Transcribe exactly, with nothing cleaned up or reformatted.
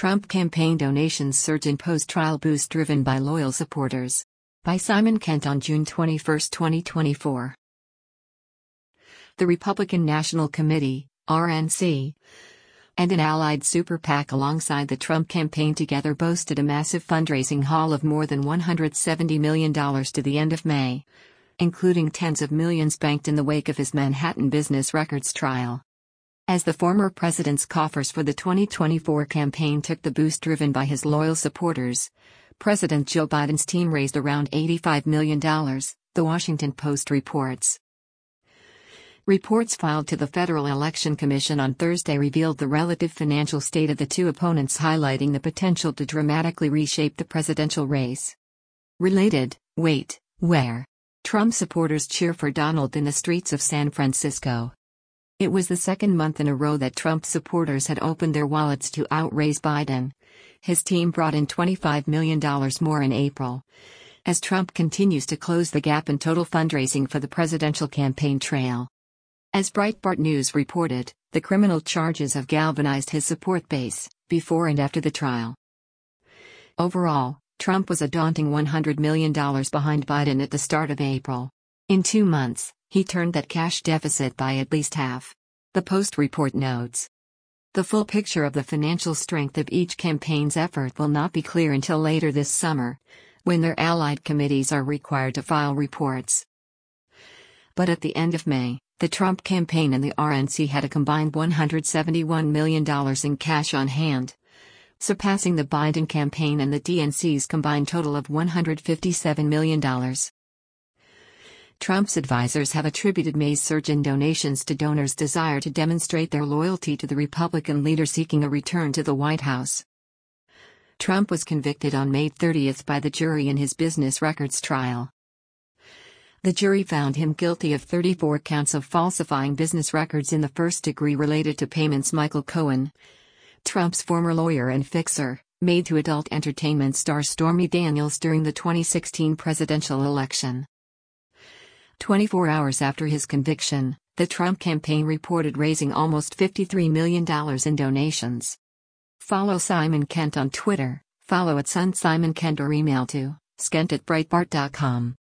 Trump campaign donations surge in post-trial boost driven by loyal supporters. By Simon Kent on June twenty-first, twenty twenty-four. The Republican National Committee, R N C, and an allied super PAC alongside the Trump campaign together boasted a massive fundraising haul of more than one hundred seventy million dollars to the end of May, including tens of millions banked in the wake of his Manhattan business records trial. As the former president's coffers for the twenty twenty-four campaign took the boost driven by his loyal supporters, President Joe Biden's team raised around eighty-five million dollars, The Washington Post reports. Reports filed to the Federal Election Commission on Thursday revealed the relative financial state of the two opponents, highlighting the potential to dramatically reshape the presidential race. Related, wait, where? Trump supporters cheer for Donald in the streets of San Francisco. It was the second month in a row that Trump supporters had opened their wallets to outraise Biden. His team brought in twenty-five million dollars more in April, as Trump continues to close the gap in total fundraising for the presidential campaign trail. As Breitbart News reported, the criminal charges have galvanized his support base, before and after the trial. Overall, Trump was a daunting one hundred million dollars behind Biden at the start of April. In two months, he turned that cash deficit by at least half. The Post report notes. The full picture of the financial strength of each campaign's effort will not be clear until later this summer, when their allied committees are required to file reports. But at the end of May, the Trump campaign and the R N C had a combined one hundred seventy-one million dollars in cash on hand, surpassing the Biden campaign and the D N C's combined total of one hundred fifty-seven million dollars. Trump's advisors have attributed May's surge in donations to donors' desire to demonstrate their loyalty to the Republican leader seeking a return to the White House. Trump was convicted on May thirtieth by the jury in his business records trial. The jury found him guilty of thirty-four counts of falsifying business records in the first degree related to payments Michael Cohen, Trump's former lawyer and fixer, made to adult entertainment star Stormy Daniels during the twenty sixteen presidential election. twenty-four hours after his conviction, the Trump campaign reported raising almost fifty-three million dollars in donations. Follow Simon Kent on Twitter, follow at Sun Simon Kent or email to skent at breitbart dot com.